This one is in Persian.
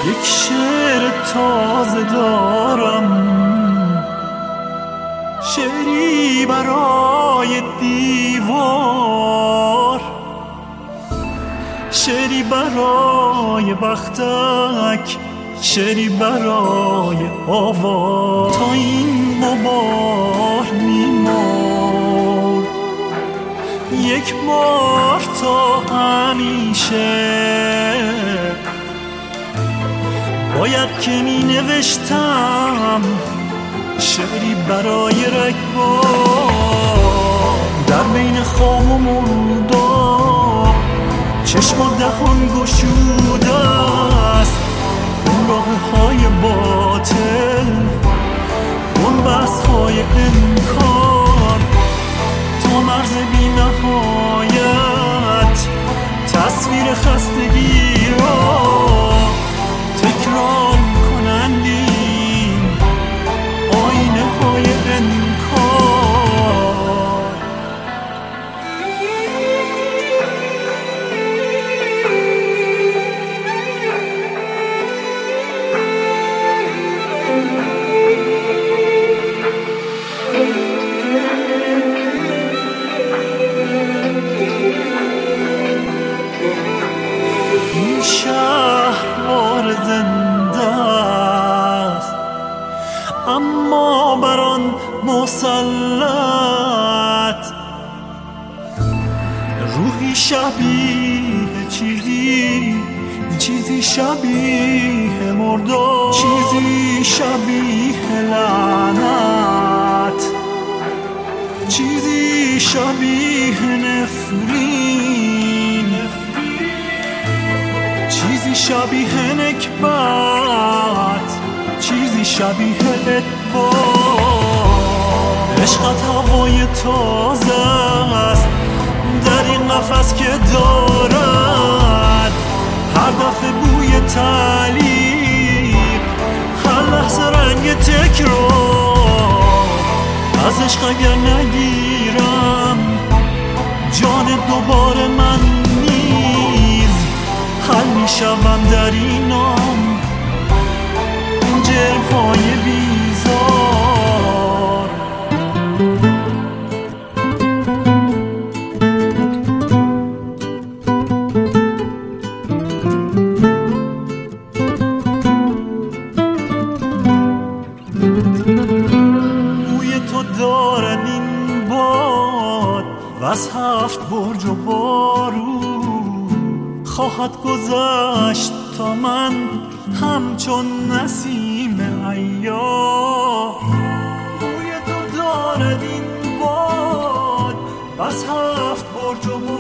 یک شعر تازه دارم، شعری برای دیوار، شعری برای بختک، شعری برای آوار. تا این غبار میمرد یک بار تا همیشه، باید که می نوشتم شعری برای رگبار. در بین خام و مردار چشم و دهان گشوده است، اون راه های باطل، اون بحث های انکار، تا مرز بی نهایت تصویر خستگی را تکرار کنندیم آینه های انکار. این شهر زنده است، اما بر آن مسلط روحی شبیه چیزی شبیه مردار، چیزی شبیه لعنت، چیزی شبیه نفرین، چیزی شبیه نکبت، چیزی شبیه ادبار. عشقت هوای تازه است در این قفس که دارد هر دفعه بوی تعلیق، هر لحظه رنگ تکرار. از عشق اگر نگیرم جان دوباره من نیز حل میشوم در این نام، این جرم‌های بیزار. بوی تو دارد این باد و از 7 برج و بارون خواهد گذشت تا من همچون نسیم ایام. بوی تو دارد این باد و از 7 برج و